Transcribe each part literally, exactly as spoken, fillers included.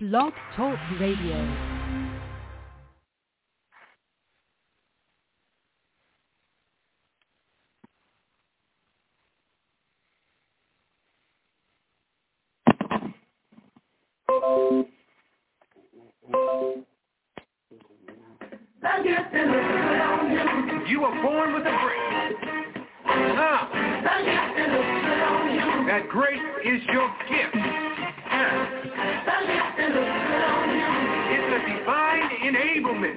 Blog Talk Radio. You were born with a grace. Now, that grace is your gift. It's a divine enablement.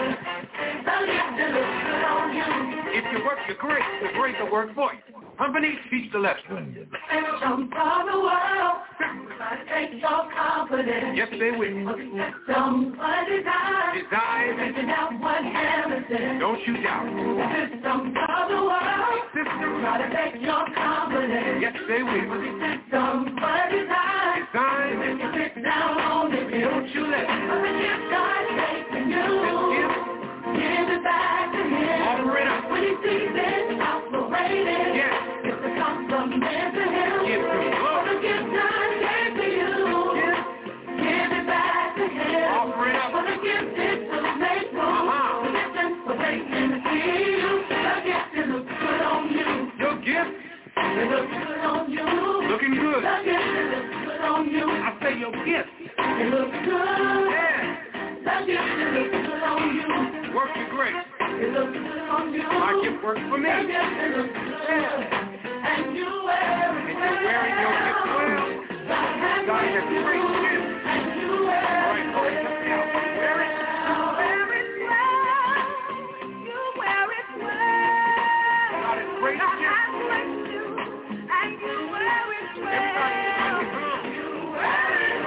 If you work your grace, the grace will work for you. Company, teach the lesson. Some from the world, take your confidence. Yes, they will. Somebody died. Desire. Figuring out what heaven said. Don't you doubt. System of the world, System. try to take your confidence. Yes, they will. Somebody died. Design. You sit down on the hill. Don't you let it. But the gift God taking you. This Give it back to him. Offer it up. When he sees it operating. Yes. It's a compliment to him. Give him glory. The gift God gave to you. Yes. Give it back to him. Offer it up. For the gift is to make room. Uh-huh. Listen for Satan to see you. The gift it looks good on you. Your gift. It looks good on you. Looking good. The gift it looks good on you. I say your gift. It looks good. Yeah. The gift it looks good on you. Work your grace. It looks good on you. My gift works for me. The gift it looks good. Yeah. And you wear it And you're wearing your gift well. God has God has graced graced you. you. And you wear All it right, hold it up now. Wear it. Wear it well. You wear it well. God has graced God you. has graced you. And you wear it Everybody well. sing it wrong. You wear it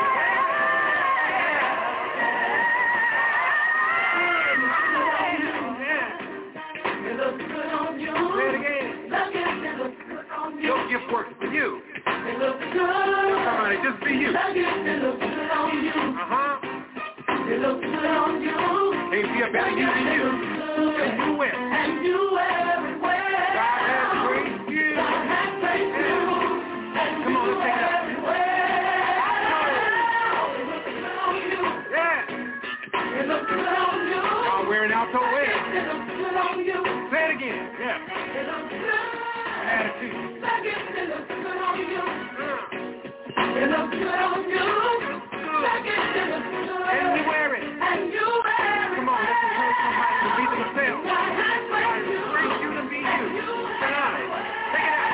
Yeah. It looks good on you. Say it again. The gift, it looks good on you. Your gift works for you. It looks good. Somebody, just be you. The gift, it looks good on you. Uh-huh. It looks good on you. Can't be a better you than you. And you wear it. And you wear it well. God has graced you. God has graced you. And Come on, you let's take it wear up. it well. It looks good on you. Yeah. It looks good on you. Y'all wearing out your way. It looks good on you. Say it again. Yeah. It looks good. Attitude. The gift, it looks good on you. Uh, It looks good on you. The gift, it looks good. And you wear it. And you wear it Come on, let's encourage somebody to be themselves. God has God graced has you. graced you to be you. Tonight. Take it out.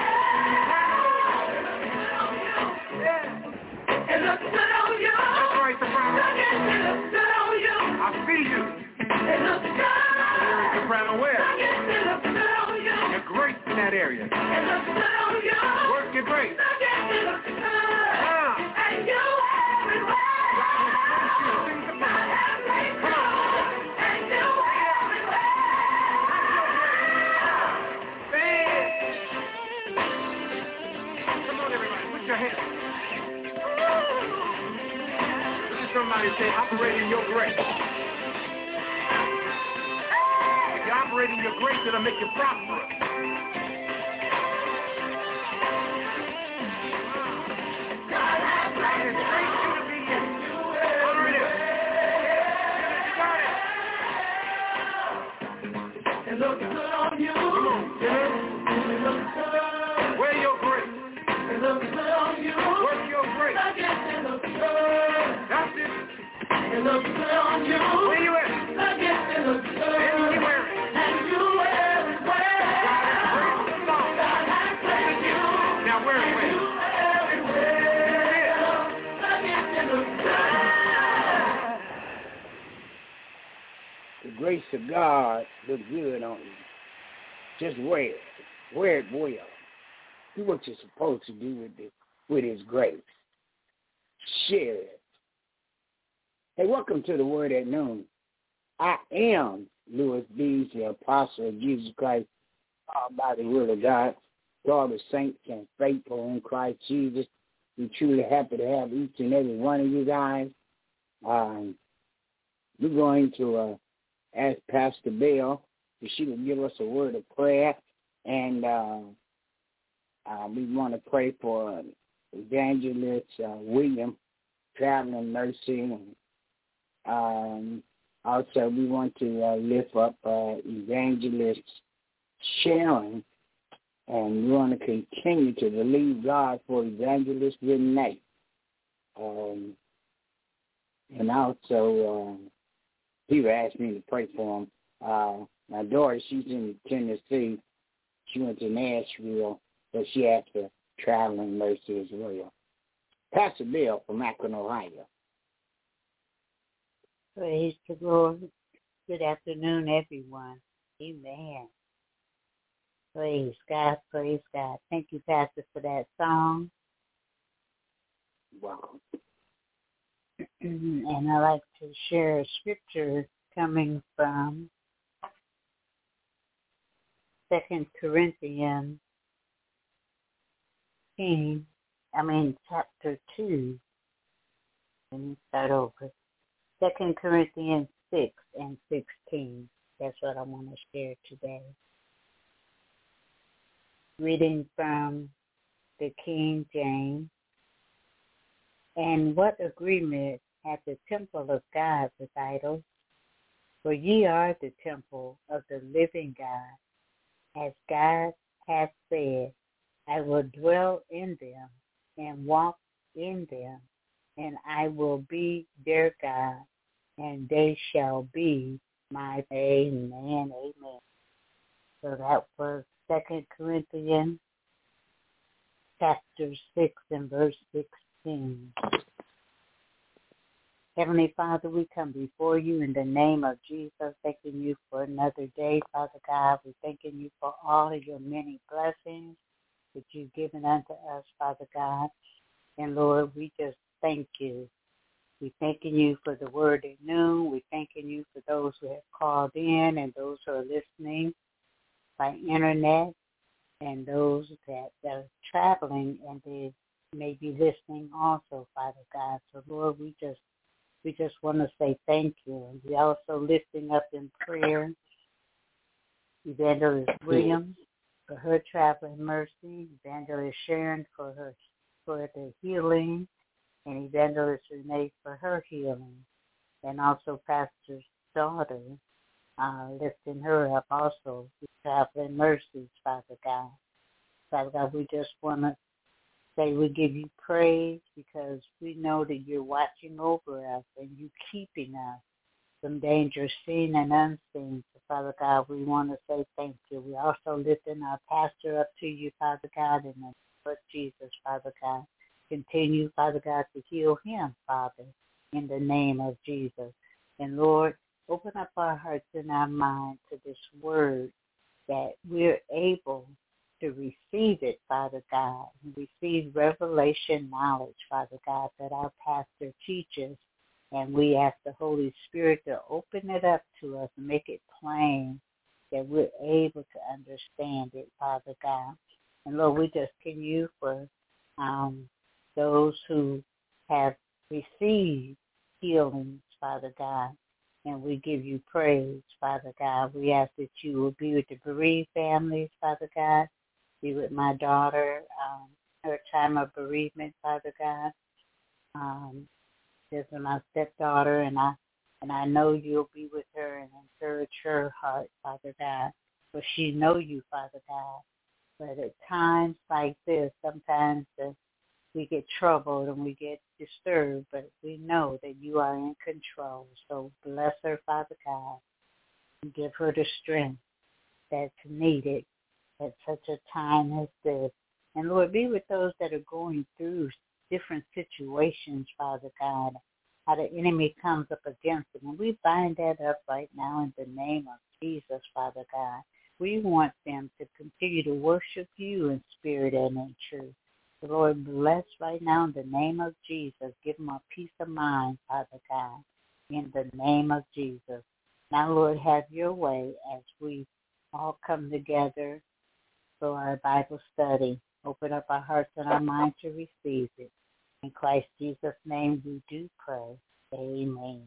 Yeah. It looks good on you. That's right, soprano. The gift, it looks good on you. I see you. It looks good. Wearing soprano The wear. gift, it looks good on you. You're great in that area. It looks good on you. Work your grace. The gift, it looks good. Ah. And you wear it well. Sing the God has graced you. And you wear it well. Come on, everybody. Put your hands. Look at somebody and say, operate in your grace. If you operate in your grace, it'll make you prosperous. God has God has graced you to be you. Order it up. It looks good on you. Come on, Jimmy. It looks good. Wear your grace. It looks good on you. Work your grace. The gift, it looks good. That's it. It looks good on you. Where you at? The gift, it looks good. And you wear it. And you wear it well. God has graced you. God has graced you. Now wear it well. You wear it well. The gift, it looks good. The grace of God looks good on you. Just wear it. Wear it well. Do what you're supposed to do with it, with His grace. Share it. Hey, welcome to the Word at Noon. I am Louis Bees, the apostle of Jesus Christ, called by the word of God. To all the saints and faithful in Christ Jesus, we're truly happy to have each and every one of you guys. Um, we're going to uh, ask Pastor Bell if she will give us a word of prayer, and uh, uh, we want to pray for Evangelist uh, William traveling mercy. And, um, also, we want to uh, lift up uh, Evangelist Sharon, and we want to continue to believe God for Evangelist Renee. Um, and also, um, people asked me to pray for him. Uh, my daughter, she's in Tennessee. She went to Nashville, but she asked for traveling mercy as well. Pastor Bill from Akron, Ohio. Praise the Lord. Good afternoon, everyone. Amen. Praise God, praise God. Thank you, Pastor, for that song. Welcome. And I like to share a scripture coming from Second Corinthians, I mean, chapter two. Let me start over. Second Corinthians six and sixteen. That's what I want to share today. Reading from the King James. And what agreement hath the temple of God with idols? For ye are the temple of the living God, as God hath said, I will dwell in them and walk in them, and I will be their God, and they shall be my amen, amen. So that was Second Corinthians chapter six and verse sixteen. Heavenly Father, we come before you in the name of Jesus, thanking you for another day, Father God. We're thanking you for all of your many blessings that you've given unto us, Father God. And Lord, we just thank you. We're thanking you for the word at noon. We're thanking you for those who have called in and those who are listening by internet and those that are traveling and they may be listening also, Father God. So Lord, we just we just want to say thank you. And we're also lifting up in prayer Evangelist Williams for her traveling mercy, Evangelist Sharon for her for the healing, and Evangelist Renee for her healing, and also Pastor's daughter, uh, lifting her up also with traveling mercies, Father God. Father God, we just want to say we give you praise because we know that you're watching over us and you're keeping us from danger seen and unseen. So, Father God, we want to say thank you. We also lifting our pastor up to you, Father God, in the name of Jesus, Father God. Continue, Father God, to heal him, Father, in the name of Jesus. And Lord, open up our hearts and our minds to this word that we're able to receive it, Father God, and receive revelation knowledge, Father God, that our pastor teaches. And we ask the Holy Spirit to open it up to us and make it plain that we're able to understand it, Father God. And Lord, we just thank you for um, those who have received healings, Father God. And we give you praise, Father God. We ask that you will be with the bereaved families, Father God. Be with my daughter, um, her time of bereavement, Father God. Um, this is my stepdaughter, and I and I know you'll be with her and encourage her heart, Father God. For she know you, Father God. But at times like this, sometimes the, we get troubled and we get disturbed, but we know that you are in control. So bless her, Father God, and give her the strength that's needed at such a time as this. And Lord, be with those that are going through different situations, Father God, how the enemy comes up against them. And we bind that up right now in the name of Jesus, Father God. We want them to continue to worship you in spirit and in truth. The Lord, bless right now in the name of Jesus. Give them a peace of mind, Father God, in the name of Jesus. Now, Lord, have your way as we all come together for our Bible study. Open up our hearts and our minds to receive it. In Christ Jesus' name we do pray. Amen.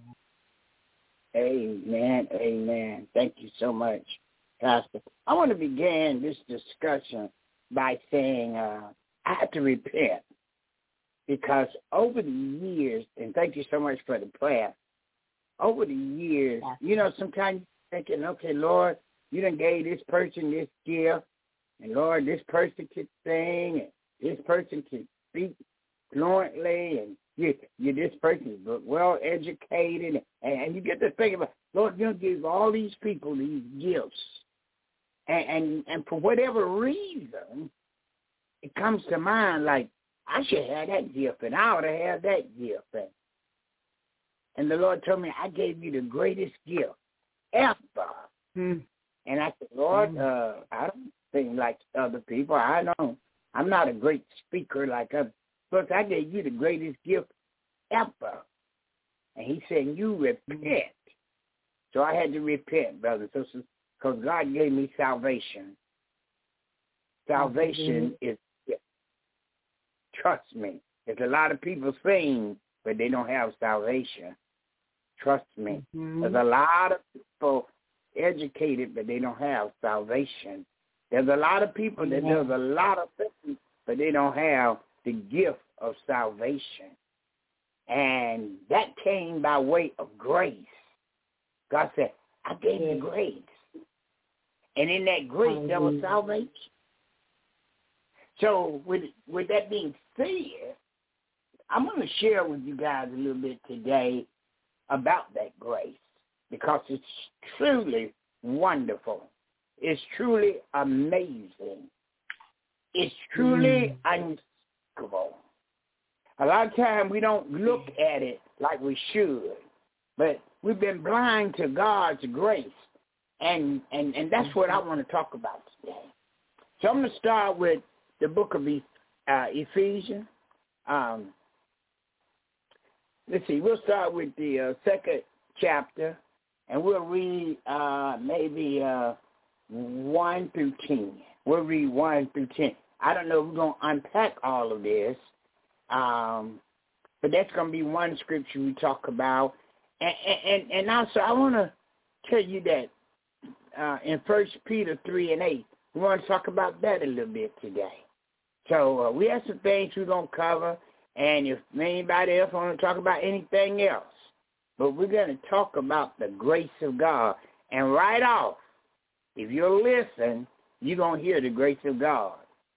Amen. Amen. Thank you so much, Pastor. I want to begin this discussion by saying uh, I have to repent. because over the years, and thank you so much for the prayer, over the years, yeah. you know, sometimes you're thinking, okay, Lord, you done gave this person this gift, and Lord, this person can sing, and this person can speak fluently, and you, you this person is well educated, and, and you get to think about, Lord, you give all these people these gifts, and, and and for whatever reason, it comes to mind like, I should have that gift, and I ought to have that gift. And, and the Lord told me, I gave you the greatest gift ever. Hmm. And I said, Lord, hmm. uh, I don't think like other people. I don't. I'm not a great speaker like others. But I gave you the greatest gift ever. And he said, you repent. So I had to repent, brothers and sisters, because God gave me salvation. Salvation mm-hmm. is, yeah, trust me. There's a lot of people sing, but they don't have salvation. Trust me. Mm-hmm. There's a lot of people educated, but they don't have salvation. There's a lot of people that yeah. does a lot of things, but they don't have the gift of salvation. And that came by way of grace. God said, I gave you grace. And in that grace, there was salvation. So with with that being said, I'm going to share with you guys a little bit today about that grace, because it's truly wonderful. It's truly amazing. It's truly mm. unspeakable. A lot of times we don't look at it like we should, but we've been blind to God's grace, and, and, and that's what I want to talk about today. So I'm going to start with the book of uh, Ephesians. Um, let's see, we'll start with the uh, second chapter, and we'll read uh, maybe uh, one through ten. We'll read one through ten. I don't know if we're going to unpack all of this, um, but that's going to be one scripture we talk about. And, and, and also, I want to tell you that uh, in First Peter three and eight, we want to talk about that a little bit today. So uh, we have some things we're going to cover, and if anybody else want to talk about anything else, but we're going to talk about the grace of God. And right off, if you'll listen, you're going to hear the grace of God.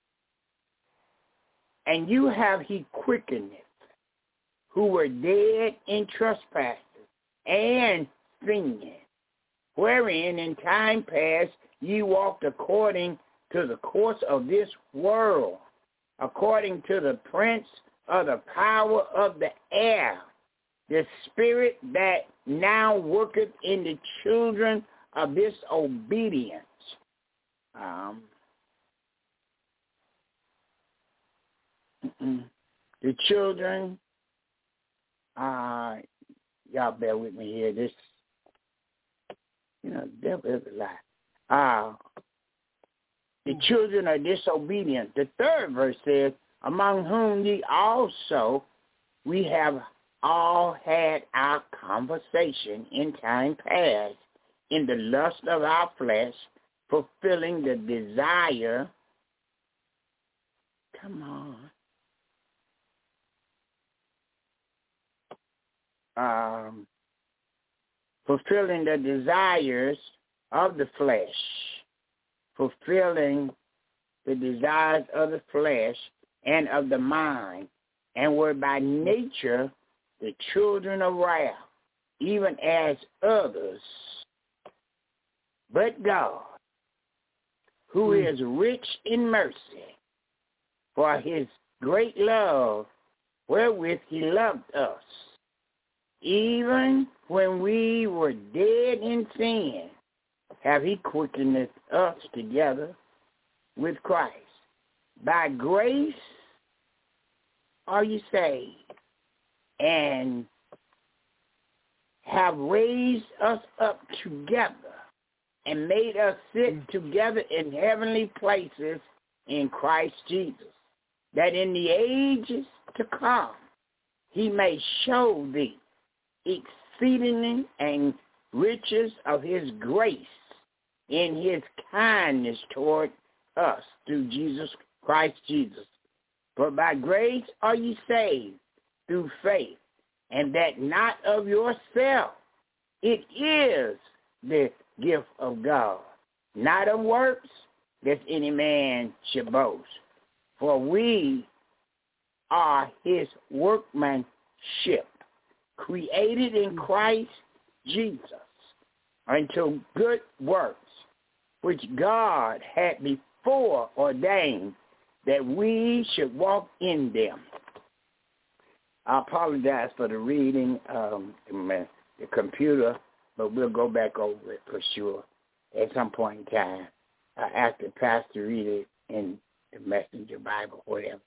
And you have he quickened who were dead in trespasses and sin, wherein in time past ye walked according to the course of this world, according to the prince of the power of the air, the spirit that now worketh in the children of disobedience. Um, the children, uh, y'all bear with me here. This, you know, the devil is a lie. Uh, the children are disobedient. The third verse says, among whom ye also we have all had our conversation in time past, in the lust of our flesh, fulfilling the desire. Come on. Um, fulfilling the desires of the flesh, fulfilling the desires of the flesh and of the mind, and were by nature the children of wrath, even as others. But God, who mm. is rich in mercy, for his great love wherewith he loved us, even when we were dead in sin, have he quickened us together with Christ. By grace are you saved, and have raised us up together and made us sit together in heavenly places in Christ Jesus, that in the ages to come he may show thee exceeding and riches of his grace in his kindness toward us through Jesus Christ Jesus. For by grace are ye saved through faith, and that not of yourself. It is the gift of God, not of works, lest any man should boast. For we are his workmanship, created in Christ Jesus unto good works, which God had before ordained that we should walk in them. I apologize for the reading, um, the computer, but we'll go back over it for sure at some point in time. I asked the pastor read it in the Messenger Bible, whatever.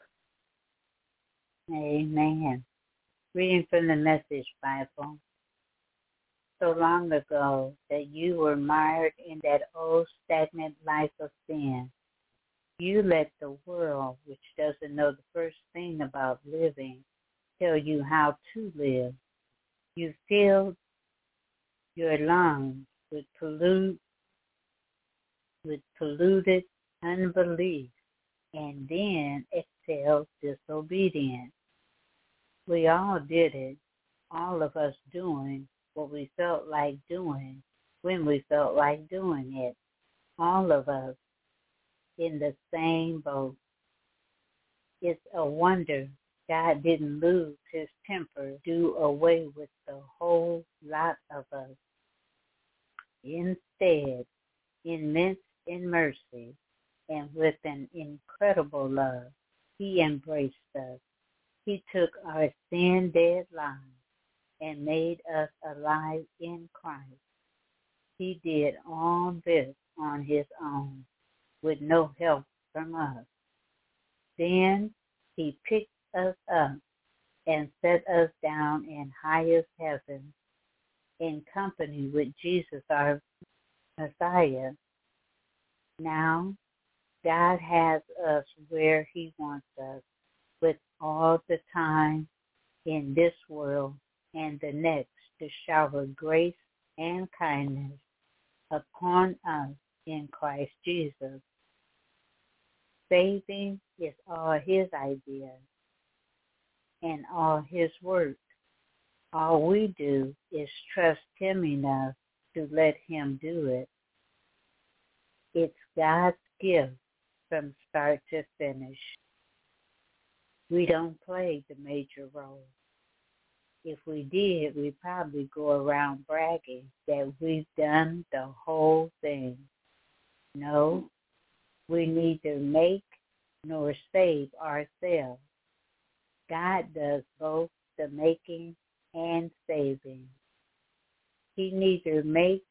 Amen. Reading from the Message Bible. So long ago that you were mired in that old stagnant life of sin, you let the world, which doesn't know the first thing about living, tell you how to live. You filled your lungs with pollute, with polluted unbelief, and then exhaled disobedience. We all did it, all of us doing what we felt like doing when we felt like doing it. All of us in the same boat. It's a wonder God didn't lose his temper, do away with the whole lot of us. Instead, immense in mercy and with an incredible love, he embraced us. He took our sin-dead lives and made us alive in Christ. He did all this on his own, with no help from us. Then he picked us up and set us down in highest heaven in company with Jesus, our Messiah. Now, God has us where he wants us, with all the time in this world and the next to shower grace and kindness upon us in Christ Jesus. Saving is all his idea and all his work. All we do is trust him enough to let him do it. It's God's gift from start to finish. We don't play the major role. If we did, we'd probably go around bragging that we've done the whole thing. No, we neither make nor save ourselves. God does both the making and saving. He neither makes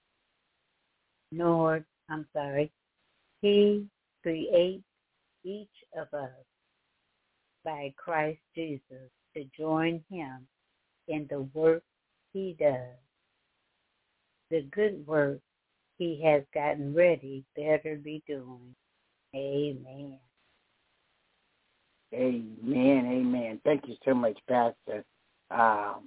nor, I'm sorry, he creates each of us by Christ Jesus to join him in the work he does. The good work he has gotten ready better be doing. Amen. Amen, amen. Thank you so much, Pastor. Um,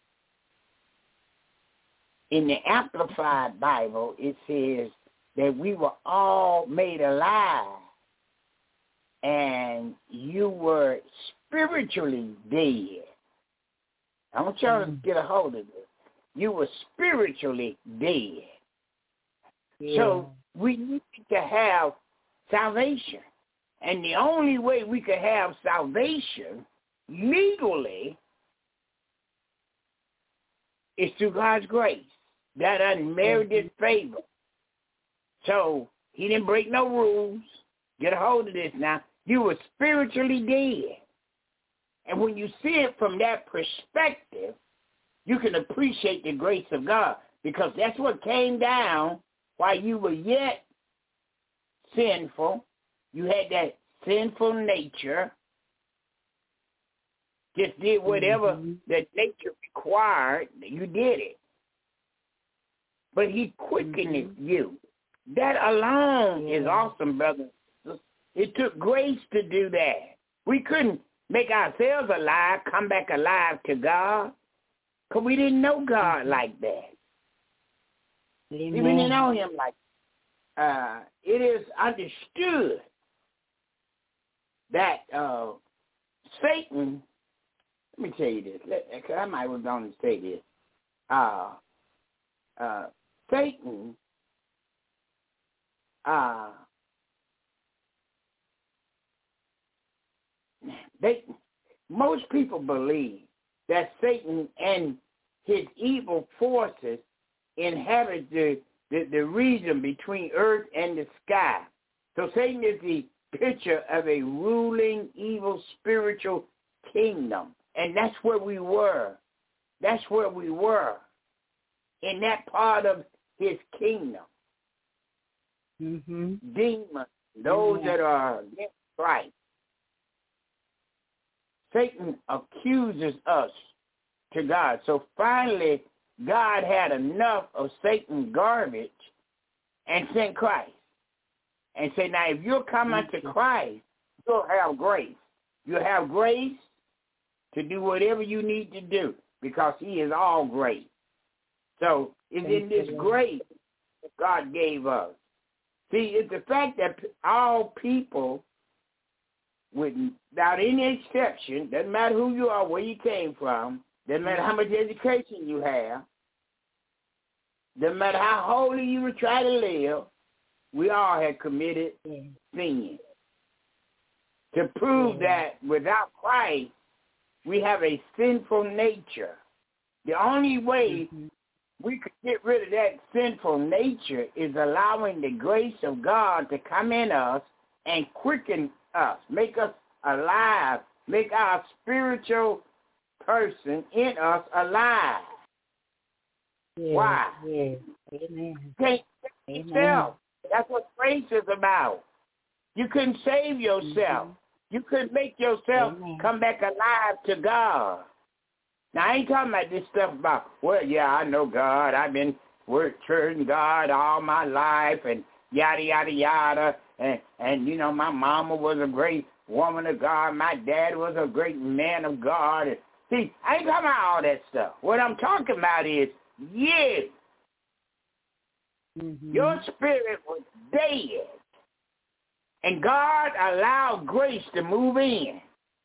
in the Amplified Bible, it says that we were all made alive and you were spiritually dead. I want y'all mm. to get a hold of this. You were spiritually dead. Yeah. So we need to have salvation. And the only way we could have salvation legally is through God's grace, that unmerited mm-hmm. favor. So he didn't break no rules. Get a hold of this now. You were spiritually dead. And when you see it from that perspective, you can appreciate the grace of God, because that's what came down while you were yet sinful. You had that sinful nature, just did whatever mm-hmm. that nature required, you did it. But he quickened mm-hmm. you. That alone yeah. is awesome, brother. It took grace to do that. We couldn't make ourselves alive, come back alive to God, because we didn't know God like that. Amen. We didn't know him like that. Uh, it is understood that uh, Satan, let me tell you this. Let, I might was going to say this. Uh, uh, Satan, uh, they, most people believe that Satan and his evil forces inhabit the, the, the region between earth and the sky. So Satan is the picture of a ruling evil spiritual kingdom. And that's where we were. That's where we were. In that part of his kingdom. Mm-hmm. Demons, those yeah. that are against Christ. Satan accuses us to God. So finally, God had enough of Satan's garbage and sent Christ. And said, now if you'll come unto Christ, you'll have grace. You'll have grace to do whatever you need to do because he is all great. So it's in this grace that God gave us. See, it's the fact that all people, without any exception, doesn't matter who you are, where you came from, doesn't matter how much education you have, doesn't matter how holy you would try to live, we all had committed sin. To prove that without Christ, we have a sinful nature. The only way mm-hmm. we could get rid of that sinful nature is allowing the grace of God to come in us and quicken us, make us alive, make our spiritual person in us alive. Yeah, Why? Yeah. Amen. Can't save yourself. That's what grace is about. You couldn't save yourself. Mm-hmm. You couldn't make yourself Amen. Come back alive to God. Now, I ain't talking about this stuff about, well, yeah, I know God. I've been worshiping God all my life and yada, yada, yada. And, and, you know, my mama was a great woman of God. My dad was a great man of God. And, see, I ain't talking about all that stuff. What I'm talking about is you. Mm-hmm. Your spirit was dead. And God allowed grace to move in.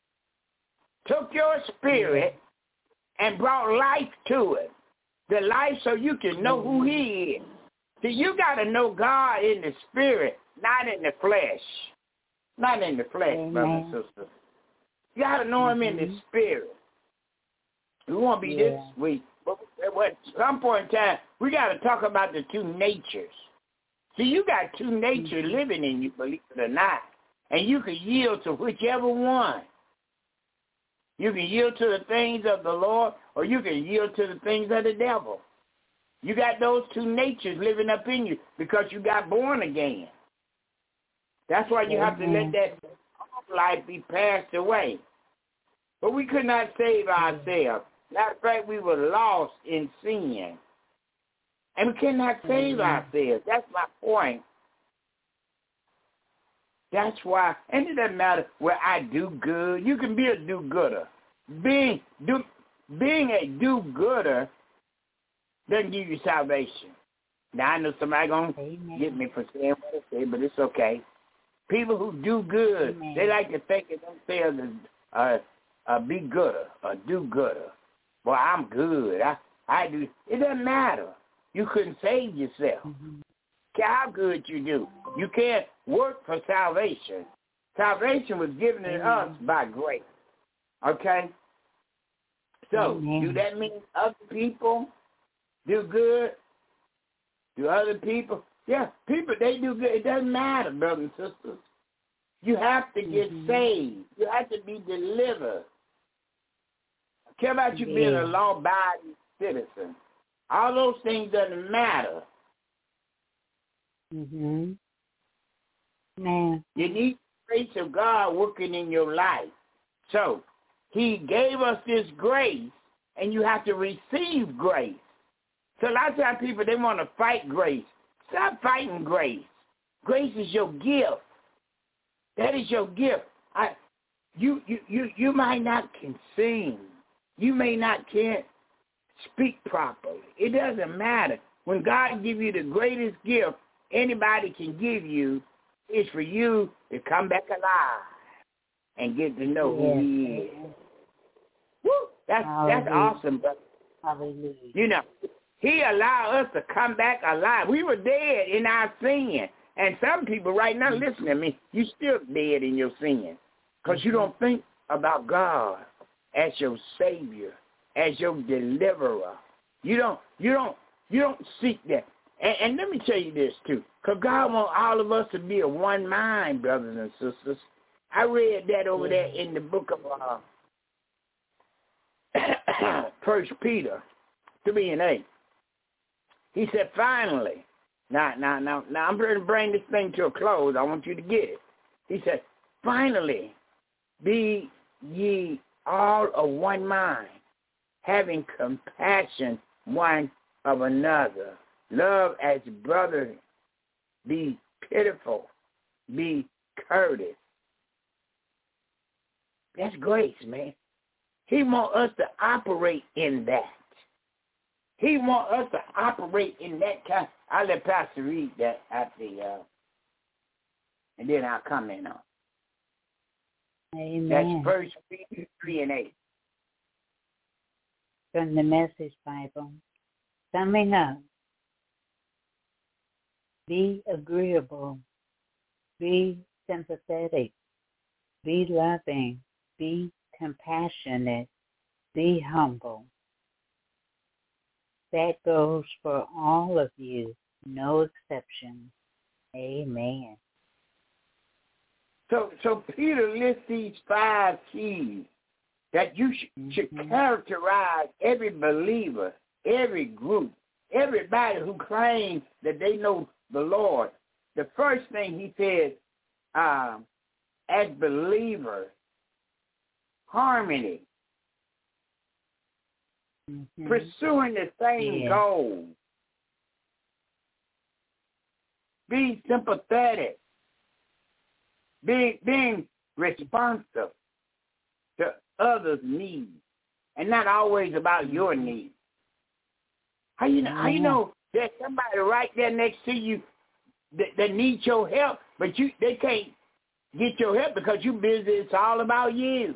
Took your spirit and brought life to it. The life so you can know who he is. See, you got to know God in the spirit, not in the flesh. Not in the flesh, Amen. Brother and sister. You got to know him mm-hmm. in the spirit. We won't be yeah. this week. But at some point in time, we got to talk about the two natures. See, you got two natures mm-hmm. living in you, believe it or not. And you can yield to whichever one. You can yield to the things of the Lord, or you can yield to the things of the devil. You got those two natures living up in you because you got born again. That's why you mm-hmm. have to let that life be passed away. But we could not save ourselves. Matter of fact, we were lost in sin. And we cannot save mm-hmm. ourselves. That's my point. That's why, and it doesn't matter where I do good. You can be a do-gooder. Being, do, being a do-gooder doesn't give you salvation. Now, I know somebody going to get me for saying what I say, but it's okay. People who do good, Amen. They like to think of themselves as a, a be-gooder, a do-gooder. Boy, I'm good. I, I do. It doesn't matter. You couldn't save yourself. Mm-hmm. Care how good you do. You can't work for salvation. Salvation was given to us by grace. Okay? So, Amen. Do that mean other people do good? Do other people? Yeah, people, they do good. It doesn't matter, brothers and sisters. You have to get mm-hmm. saved. You have to be delivered. I care about you yeah. being a law-abiding citizen. All those things doesn't matter. Mm-hmm. Man. You need the grace of God working in your life. So, he gave us this grace, and you have to receive grace. So a lot of times people, they want to fight grace. Stop fighting grace. Grace is your gift. That is your gift. I, you, you, you, you might not can sing. You may not can speak properly. It doesn't matter. When God gives you the greatest gift anybody can give you, is for you to come back alive. and get to know yes. who he is. Woo! That's, that's awesome, brother. Hallelujah. You know, he allowed us to come back alive. We were dead in our sin. And some people right now, listen to me, you still dead in your sin because you don't think about God as your Savior, as your deliverer. You don't, you don't, you don't seek that. And, and let me tell you this too, because God wants all of us to be a one mind, brothers and sisters. I read that over there in the book of uh, First Peter three and eight. He said, finally. Now, now, now, now, I'm going to bring this thing to a close. I want you to get it. He said, finally, be ye all of one mind, having compassion one of another. Love as brothers. Be pitiful. Be courteous. That's grace, man. He wants us to operate in that. He wants us to operate in that kind. I'll let Pastor read that at the, uh, and then I'll comment on. Amen. That's First Peter three and eight. From the Message Bible. Summing up. Be agreeable. Be sympathetic. Be loving. Be compassionate. Be humble. That goes for all of you, no exception. Amen. So, so Peter lists these five keys that you sh- mm-hmm. should characterize every believer, every group, everybody who claims that they know the Lord. The first thing he said, um, as believers, harmony. Mm-hmm. Pursuing the same yeah. goal. Be sympathetic. Being, being responsive to others' needs. And not always about mm-hmm. your needs. How you know, mm-hmm. how you know there's somebody right there next to you that, that needs your help, but you they can't get your help because you busy. It's all about you.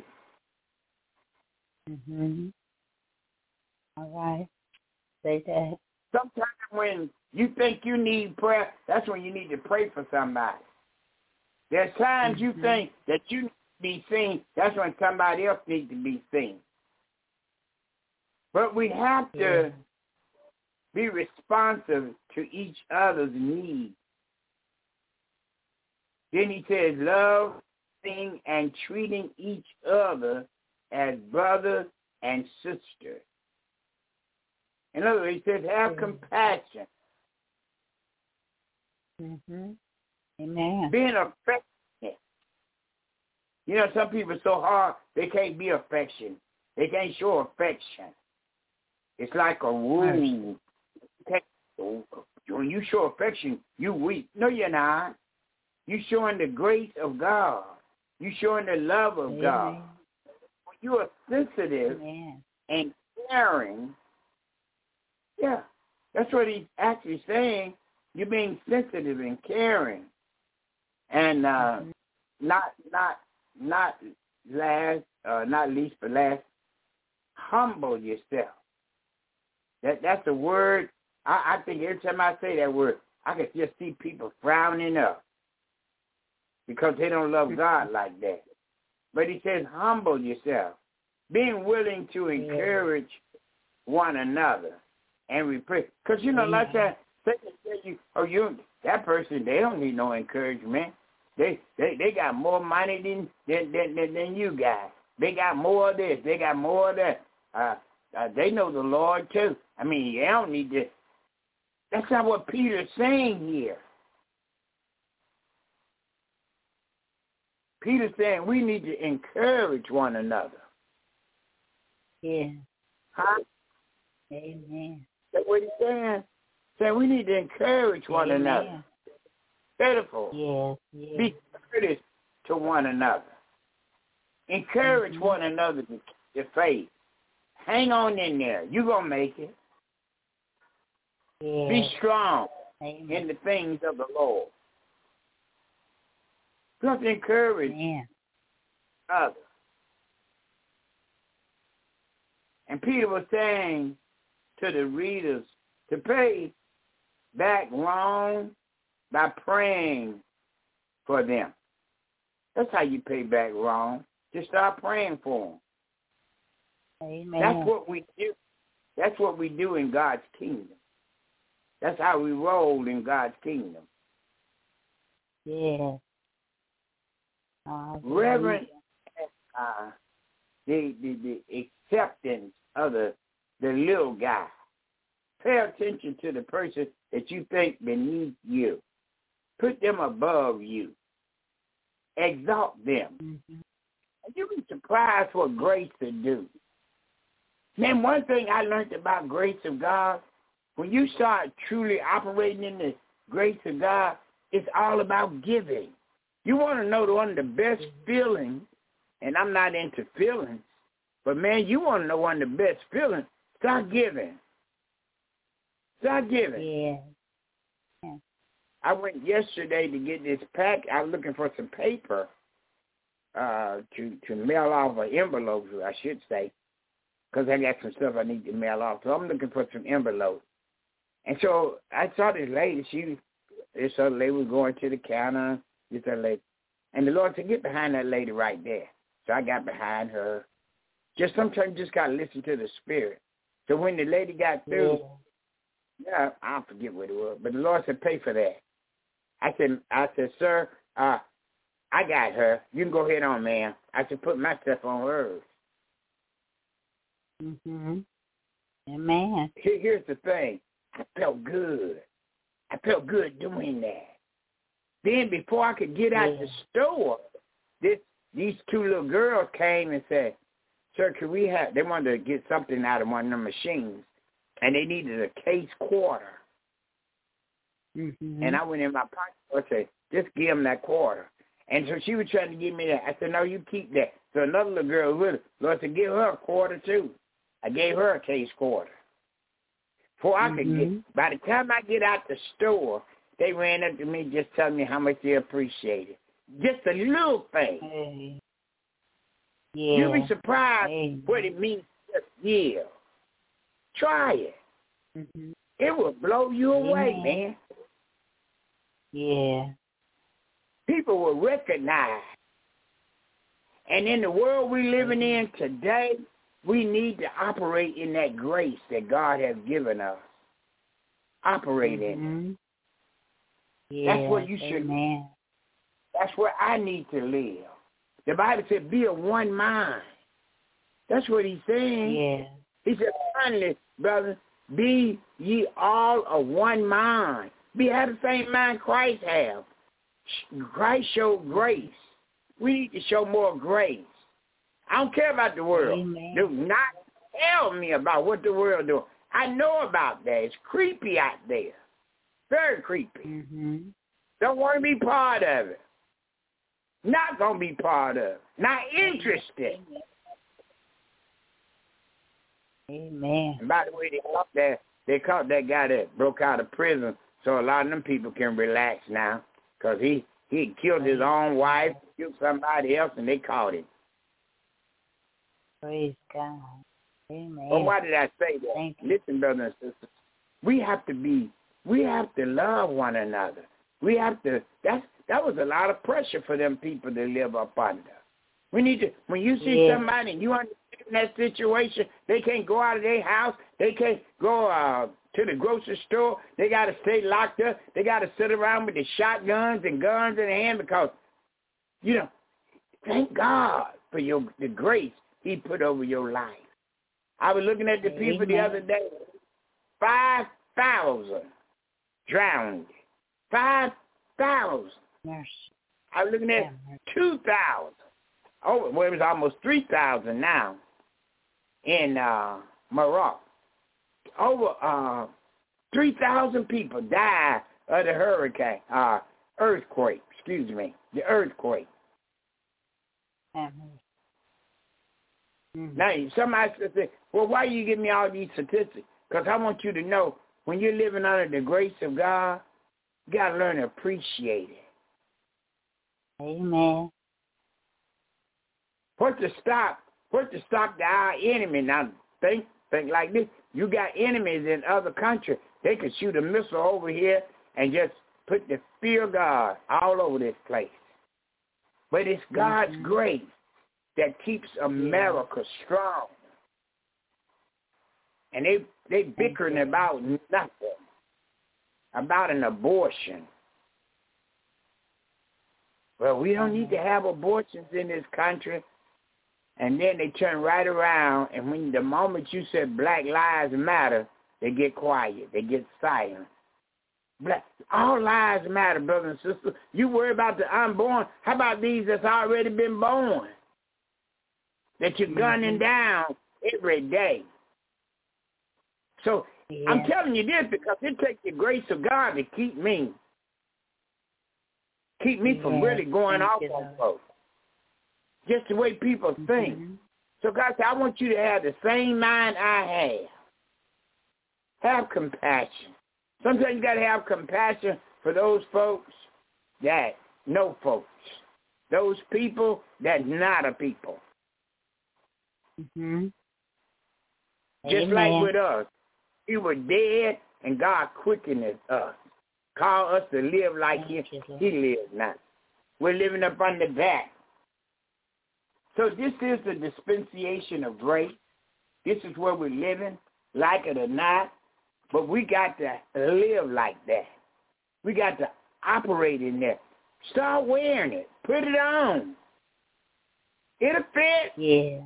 Mm-hmm. All right. Say that. Sometimes when you think you need prayer, that's when you need to pray for somebody. There's times mm-hmm. you think that you need to be seen. That's when somebody else needs to be seen. But we have to yeah. be responsive to each other's needs. Then he says, loving and treating each other as brother and sister. In other words, he says, have mm-hmm. compassion. Mm-hmm. Amen. Being affectionate. You know, some people are so hard, they can't be affectionate. They can't show affection. It's like a wound. Right. When you show affection, you weak. No, you're not. You're showing the grace of God. You're showing the love of Amen. God. When you are sensitive Amen. And caring, yeah, that's what he's actually saying. You're being sensitive and caring, and uh, mm-hmm. not not not last, uh, not least but last, humble yourself. That that's a word. I, I think every time I say that word, I can just see people frowning up because they don't love God like that. But he says, humble yourself, being willing to encourage yeah. one another. And we pray. Because, you know, yeah. like that, they can tell you, oh, you, that person, they don't need no encouragement. They they, they got more money than, than, than, than, than you got. They got more of this. They got more of that. Uh, uh, they know the Lord, too. I mean, they don't need to. That's not what Peter's saying here. Peter's saying we need to encourage one another. Yeah. Huh? Amen. That's what he's saying. Saying we need to encourage one Amen. another. Pitiful. Yes, yes. Be courteous to one another. Encourage mm-hmm. one another to keep your faith. Hang on in there. You're going to make it. Yes. Be strong Amen. In the things of the Lord. You have to encourage Amen. other. And Peter was saying to the readers to pay back wrong by praying for them. That's how you pay back wrong. Just start praying for them. Amen. That's what we do. That's what we do in God's kingdom. That's how we roll in God's kingdom. Yeah. Oh, Reverence uh, the, the the acceptance of the the little guy. Pay attention to the person that you think beneath you. Put them above you. Exalt them. Mm-hmm. You be surprised what grace will do. Man, one thing I learned about grace of God, when you start truly operating in the grace of God, it's all about giving. You want to know one of the best feelings, and I'm not into feelings, but man, you want to know one of the best feelings, start giving. Start giving. Yeah. yeah. I went yesterday to get this pack. I was looking for some paper uh, to, to mail off an envelope, I should say, because I got some stuff I need to mail off. So I'm looking for some envelopes. And so I saw this lady. She, this other lady was going to the counter. This other lady. And the Lord said, get behind that lady right there. So I got behind her. Just sometimes you just got to listen to the Spirit. So when the lady got through, yeah, I forget what it was, but the Lord said, pay for that. I said, I said, sir, uh, I got her. You can go ahead on, ma'am. I said, put my stuff on hers. Mm-hmm. Amen. Here, here's the thing. I felt good. I felt good doing that. Then before I could get out yeah. the store, this these two little girls came and said, sir, could we have, they wanted to get something out of one of the machines, and they needed a case quarter. Mm-hmm. And I went in my pocket and said, just give them that quarter. And so she was trying to give me that. I said, no, you keep that. So another little girl was with her. Lord said, give her a quarter too. I gave her a case quarter. Before I mm-hmm. could get, by the time I get out the store, they ran up to me just telling me how much they appreciate it. Just a little thing. Hey. Yeah. You'll be surprised hey. what it means to just give. Try it. Mm-hmm. It will blow you Amen. away, man. Yeah. People will recognize. And in the world we're living in today, we need to operate in that grace that God has given us. Operate mm-hmm. in it. Yeah. That's what you should. Amen. That's where I need to live. The Bible said, be of one mind. That's what he's saying. Yeah. He said, finally, brother, be ye all of one mind. Be have the same mind Christ have. Christ showed grace. We need to show more grace. I don't care about the world. Amen. Do not tell me about what the world doing. I know about that. It's creepy out there. Very creepy. Mm-hmm. Don't want to be part of it. Not going to be part of it. Not interested. Amen. And by the way, they caught that, they caught that guy that broke out of prison, so a lot of them people can relax now because he, he killed his own wife, killed somebody else, and they caught him. Praise God. Amen. Well, why did I say that? Thank you. Listen, brothers and sisters, we have to be, we have to love one another. We have to, that's, that was a lot of pressure for them people to live up under. We need to, when you see yeah. somebody and you understand that situation, they can't go out of their house, they can't go uh, to the grocery store, they got to stay locked up, they got to sit around with the shotguns and guns in their hand because, you know, thank God for your the grace he put over your life. I was looking at the Amen. people the other day, five thousand drowned, five thousand. Mercy. I was looking at yeah, two thousand. Oh, well, it was almost three thousand now in uh, Morocco. Over uh, three thousand people died of the hurricane, uh, earthquake, excuse me, the earthquake. Mm-hmm. Now, somebody said, well, why you give me all these statistics? Because I want you to know, when you're living under the grace of God, you got to learn to appreciate it. Amen. What to stop? What to stop the, our enemy? Now think, think like this. You got enemies in other countries. They could shoot a missile over here and just put the fear of God all over this place. But it's God's mm-hmm. grace that keeps America yeah. strong. And they they bickering about nothing, about an abortion. Well, we don't need to have abortions in this country. And then they turn right around, and when the moment you said Black Lives Matter, they get quiet. They get silent. Black, all lives matter, brothers and sisters. You worry about the unborn. How about these that's already been born? That you're gunning mm-hmm. down every day. So yeah. I'm telling you this because it takes the grace of God to keep me. Keep me yeah. from really going Thank off you, on folks. Just the way people mm-hmm. think. So God said, I want you to have the same mind I have. Have compassion. Sometimes you got to have compassion for those folks that know folks. Those people that not a people. Mm-hmm. Just Amen. like with us. We were dead and God quickened us. Call us to live like he, he lives now. We're living up on the back. So this is the dispensation of grace. This is where we're living, like it or not. But we got to live like that. We got to operate in that. Start wearing it. Put it on. It'll fit. Yeah.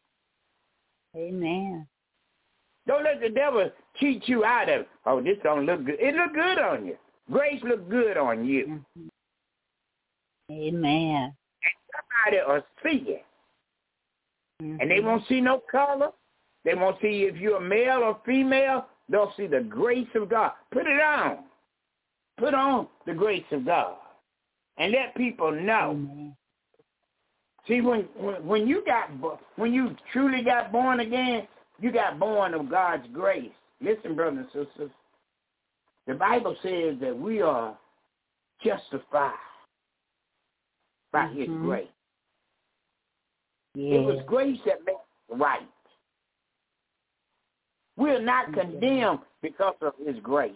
Amen. Don't let the devil cheat you out of it. Oh, this don't look good. It look good on you. Grace look good on you. Mm-hmm. Amen. And somebody will see it. Mm-hmm. And they won't see no color. They won't see if you're male or female. They'll see the grace of God. Put it on. Put on the grace of God. And let people know. Mm-hmm. See, when, when when you got when you truly got born again, you got born of God's grace. Listen, brothers and sisters. The Bible says that we are justified by mm-hmm. his grace. Yeah. It was grace that made us right. We're not mm-hmm. condemned because of his grace.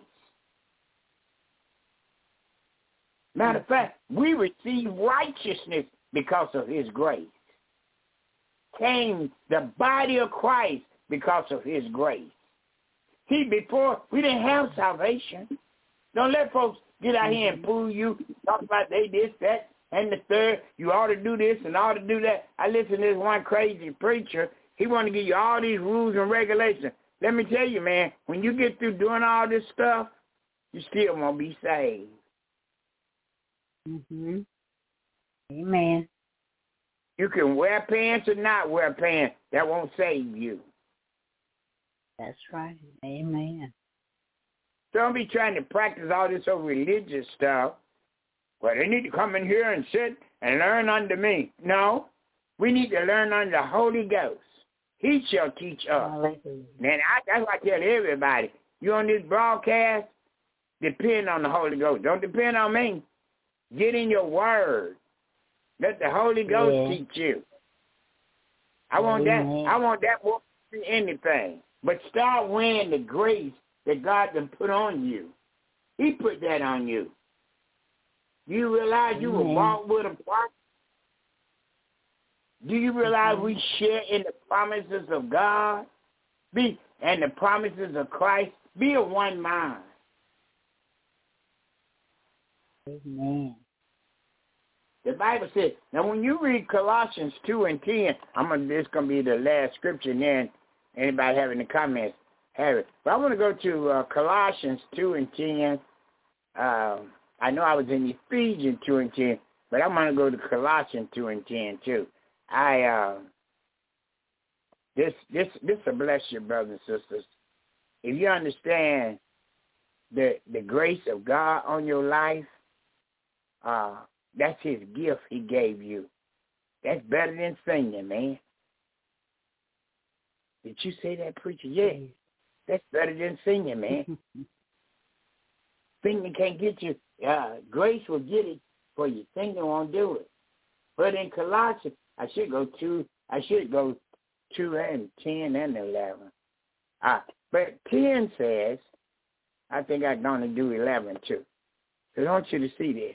Matter of fact, we receive righteousness because of his grace. Came the body of Christ because of his grace. See, before, we didn't have salvation. Don't let folks get out here and fool you, talk about they this, that, and the third. You ought to do this and ought to do that. I listened to this one crazy preacher. He wanted to give you all these rules and regulations. Let me tell you, man, when you get through doing all this stuff, you still won't be saved. Mm-hmm. Amen. You can wear pants or not wear pants. That won't save you. That's right. Amen. Don't be trying to practice all this old religious stuff. Well, they need to come in here and sit and learn under me. No. We need to learn under the Holy Ghost. He shall teach us. Hallelujah. Man, I, that's what I tell everybody. You on this broadcast, depend on the Holy Ghost. Don't depend on me. Get in your word. Let the Holy Ghost yeah. teach you. I want Amen. that. I want that more than anything. But start wearing the grace that God can put on you. He put that on you. Do you realize Amen. you were bought with a price? Do you realize mm-hmm. we share in the promises of God? Be and the promises of Christ? Be of one mind. Amen. The Bible says, now when you read Colossians two and ten, I'm gonna this is gonna be the last scripture, and then anybody have any comments, have it. But I want to go to uh, Colossians two and ten. Uh, I know I was in Ephesians two and ten, but I'm gonna go to Colossians two and ten too. I uh, this this this will bless you, brothers and sisters. If you understand the the grace of God on your life, uh, that's his gift he gave you. That's better than singing, man. Did you say that, preacher? Yeah. That's better than singing, man. Singing can't get you. Uh, grace will get it for you. Singing won't do it. But in Colossians, I should go two. I should go two and ten and eleven. Ah, but ten says, I think I'm going to do eleven too. So I want you to see this.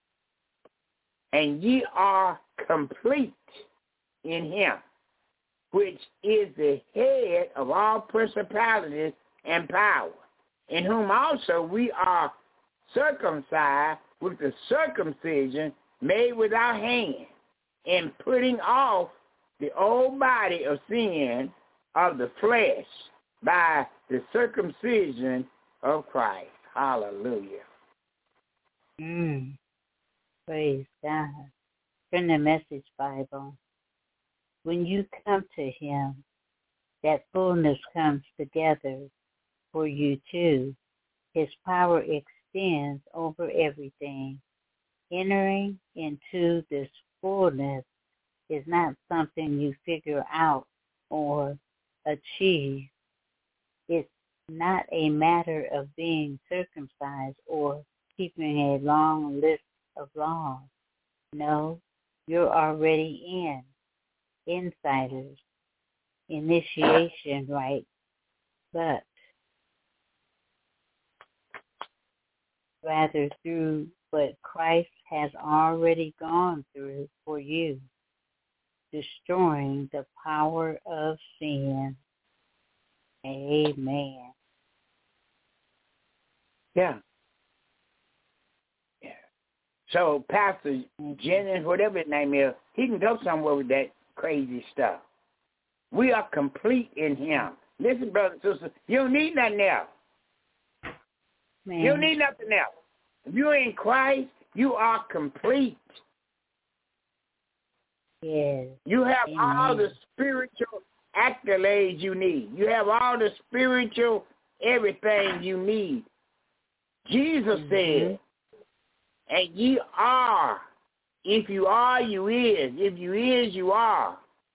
And ye are complete in him, which is the head of all principalities and power, in whom also we are circumcised with the circumcision made without hand, in putting off the old body of sin of the flesh by the circumcision of Christ. Hallelujah. Mm. Praise God. From the Message Bible. When you come to him, that fullness comes together for you too. His power extends over everything. Entering into this fullness is not something you figure out or achieve. It's not a matter of being circumcised or keeping a long list of laws. No, you're already in. Insiders. Initiation right. But rather through what Christ has already gone through for you, destroying the power of sin. Amen. Yeah. Yeah. So Pastor Jennings, whatever his name is, he can go somewhere with that crazy stuff. We are complete in him. Listen, brothers and sisters, you don't need nothing else. Man. You don't need nothing else. If you're in Christ, you are complete. Yes. You have Amen. all the spiritual accolades you need. You have all the spiritual everything you need. Jesus mm-hmm. said, and ye are. If you are, you is. If you is, you are.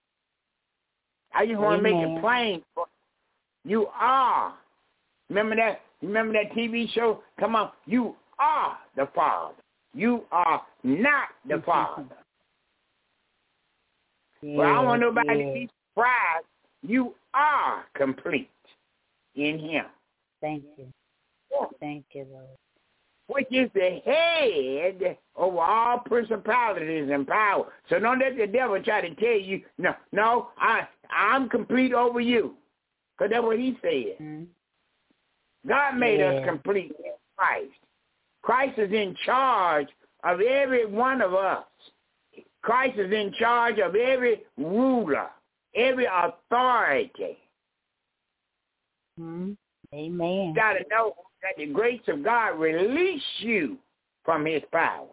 I just want to make it plain. You are. Remember that? Remember that T V show? Come on. You are the Father. You are not the Father. Yes, well, I don't want nobody yes. to be surprised. You are complete in him. Thank you. Thank you, Lord. Which is the head over all principalities and power. So don't let the devil try to tell you, no, no, I, I'm complete over you. Because that's what he said. Mm-hmm. God made yeah. us complete in Christ. Christ is in charge of every one of us. Christ is in charge of every ruler, every authority. Mm-hmm. Amen. You got to know that the grace of God release you from his power.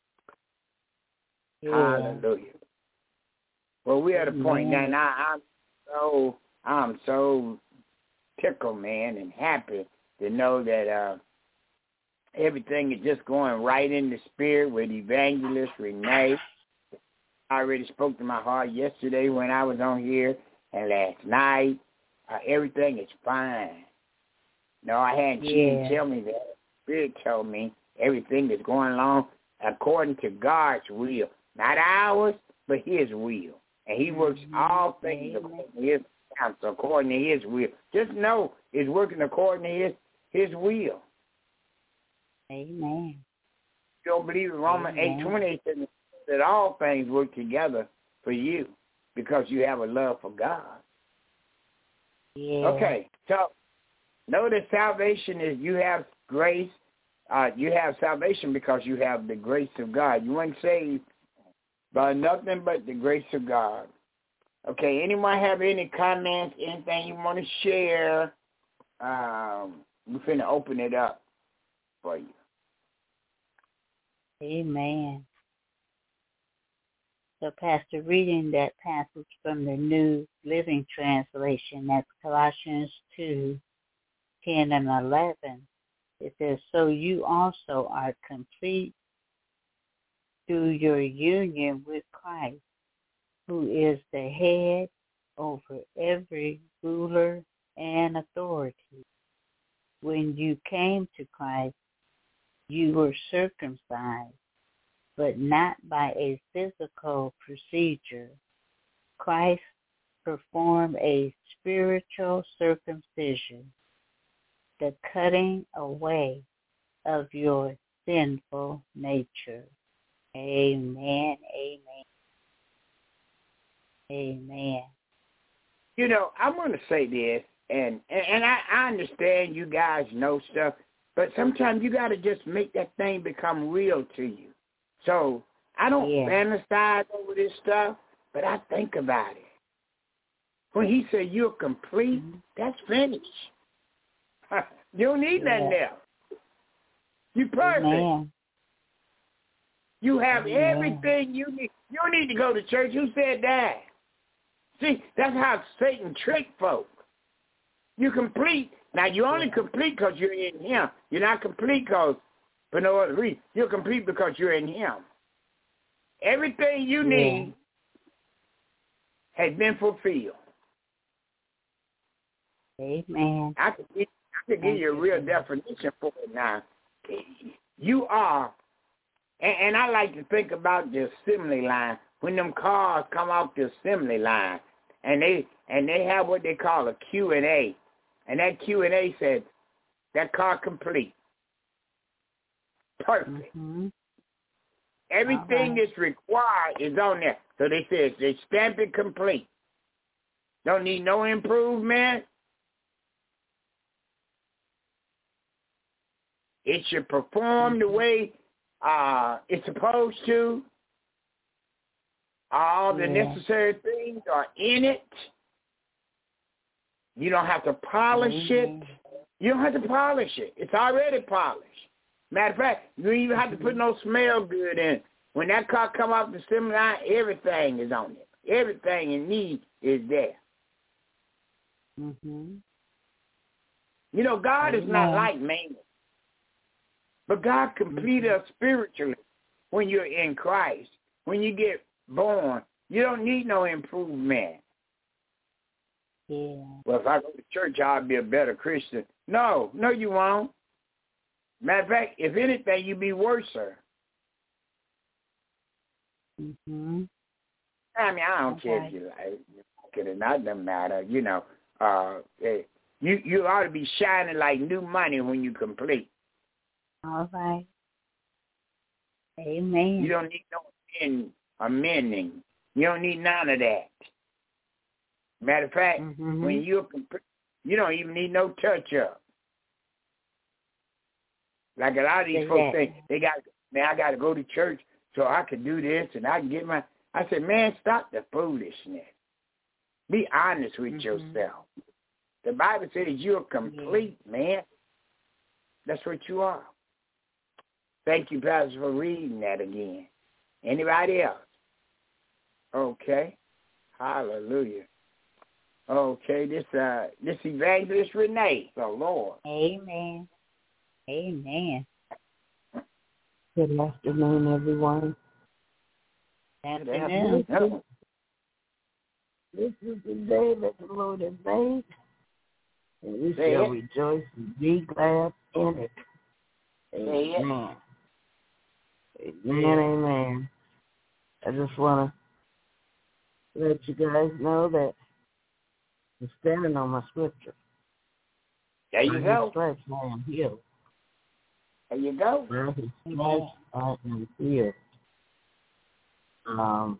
Yeah. Hallelujah. Well, we're at a point now, and I, I'm so I'm so tickled, man, and happy to know that uh, everything is just going right in the spirit with Evangelist Renee. I already spoke to my heart yesterday when I was on here, and last night. Uh, everything is fine. No, I hadn't. She didn't tell me that. Spirit told me everything is going along according to God's will. Not ours, but his will. And he works mm-hmm. all things Amen. According to his counsel, according to his will. Just know it's working according to his, his will. Amen. You don't believe in Romans eight twenty-eight that all things work together for you because you have a love for God. Yeah. Okay, so know that salvation is you have grace. Uh, you have salvation because you have the grace of God. You weren't saved by nothing but the grace of God. Okay, anyone have any comments, anything you want to share? Um, we're finna open it up for you. Amen. So, Pastor, reading that passage from the New Living Translation, that's Colossians two, ten and eleven. It says, so you also are complete through your union with Christ, who is the head over every ruler and authority. When you came to Christ, you were circumcised but not by a physical procedure. Christ performed a spiritual circumcision, the cutting away of your sinful nature. Amen, amen, amen. You know, I want to say this, and, and, and I, I understand you guys know stuff, but sometimes you got to just make that thing become real to you. So I don't yeah. fantasize over this stuff, but I think about it. When he said you're complete, mm-hmm. that's finished. You don't need yeah. nothing else. You're perfect. Amen. You have Amen. everything you need. You don't need to go to church. Who said that? See, that's how Satan tricked folk. You're complete. Now, you're only yeah. complete because you're in him. You're not complete because for no other reason. You're complete because you're in him. Everything you yeah. need has been fulfilled. Amen. I could, I could give you a real definition for it now. You are, and, and I like to think about the assembly line. When them cars come off the assembly line, and they and they have what they call a Q and A, and that Q and A said, that car complete. Perfect. Mm-hmm. Everything right. that's required is on there. So they said they stamp it complete. Don't need no improvement. It should perform the way uh, it's supposed to. All the yeah. necessary things are in it. You don't have to polish mm-hmm. it. You don't have to polish it. It's already polished. Matter of fact, you don't even have to put no smell good in it. When that car come off the assembly line, everything is on it. Everything you need is there. Mm-hmm. You know, God is not like man. But God completed us spiritually when you're in Christ. When you get born, you don't need no improvement. Yeah. Well, if I go to church, I'll be a better Christian. No, no, you won't. Matter of fact, if anything, you'd be worse, sir. Mm-hmm. I mean, I don't okay. care if you like it or not. Doesn't matter. You know, uh, you you ought to be shining like new money when you complete. All right. Amen. You don't need no amend, amending. You don't need none of that. Matter of fact, mm-hmm. when you're complete, you don't even need no touch-up. Like a lot of these yeah. folks think, they got, man, I got to go to church so I can do this and I can get my, I said, man, stop the foolishness. Be honest with mm-hmm. yourself. The Bible says you're complete, yeah. man. That's what you are. Thank you, Pastor, for reading that again. Anybody else? Okay. Hallelujah. Okay, this uh this evangelist Renee. Oh Lord. Amen. Amen. Good afternoon, everyone. Good afternoon. afternoon. This is the day that the Lord has made, and we Say shall it. rejoice and be glad in it. Say Amen. It. Amen, amen. I just want to let you guys know that I'm standing on my scripture. There you By go. His stripes I am healed. There you go. By His stripes I am healed. Um,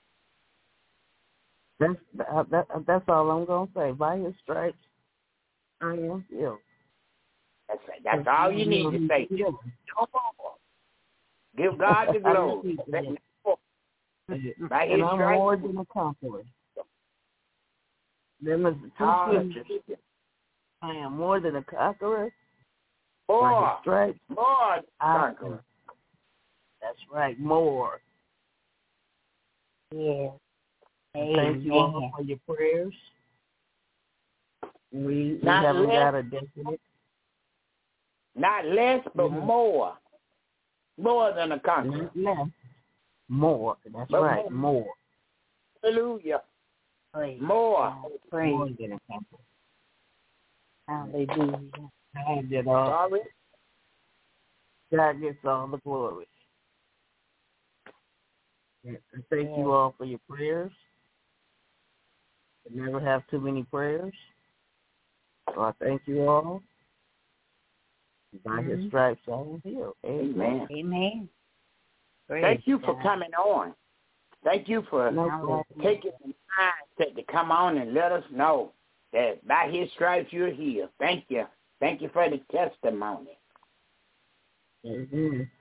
that's that, that, that's all I'm gonna say. By His stripes I am healed. That's that's all you need to say. No more. Give God the glory. By His and I'm stripes. more than a conqueror. Them is the two scriptures. I am more than a conqueror. More. Stripes, more conqueror. That's right, more. Yeah. Thank you all for your prayers. We, we haven't less, got a definite. Not less, but mm-hmm. more. More than a conqueror. Not less, more. That's but right, more. more. Hallelujah. Praise more. Praise. More than a conqueror. Hallelujah. God get all, Sorry. God gets all the glory. And I thank Yes. you all for your prayers. I never have too many prayers. So I thank you all. By Mm-hmm. his stripes I am healed. Amen. Amen. Praise Thank you God. for coming on. Thank you for No Now, problem. taking the time to come on and let us know that by his stripes you're healed. Thank you. Thank you for the testimony. Amen.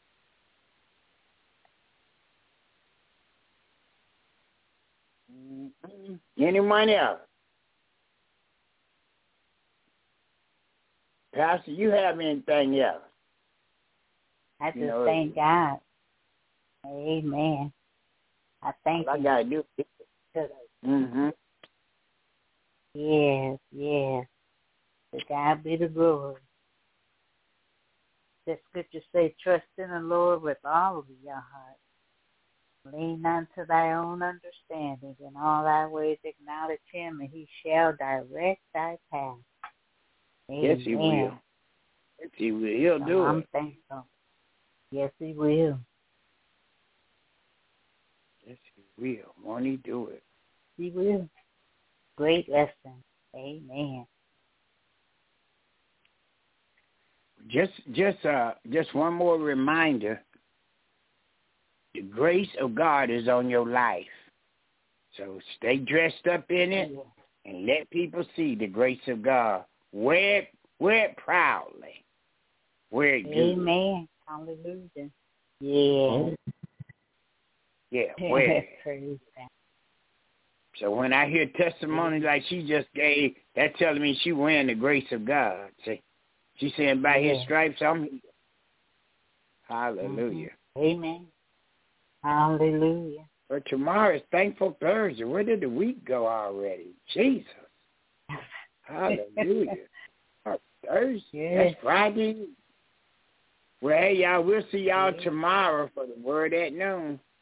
Mm-hmm. Anyone else? Pastor, you have anything else? I just You know, thank God. Amen. I thank all I him. gotta do is mm-hmm. Yes, yes. To God be the glory. The scripture say, trust in the Lord with all of your heart. Lean not to thy own understanding. In all thy ways acknowledge him, and he shall direct thy path. Amen. Yes, he will. Yes, he will. He'll So do I'm it. thankful. Yes, he will. Yes, he will. Won't he do it? He will. Great lesson. Amen. Just, just, uh, just one more reminder. The grace of God is on your life. So stay dressed up in it and let people see the grace of God. Wear it, wear it proudly. Wear it good. Amen. Hallelujah. Yeah. Yeah, wear it. Praise God. So when I hear testimony like she just gave, that's telling me she wearing the grace of God. See, she's saying by Yeah. his stripes I'm healed. Hallelujah. Mm-hmm. Amen. Hallelujah. But tomorrow is Thankful Thursday. Where did the week go already? Jesus. Hallelujah. Oh, Thursday. Yes. That's Friday. Well, hey, y'all, we'll see y'all tomorrow for the Word at Noon.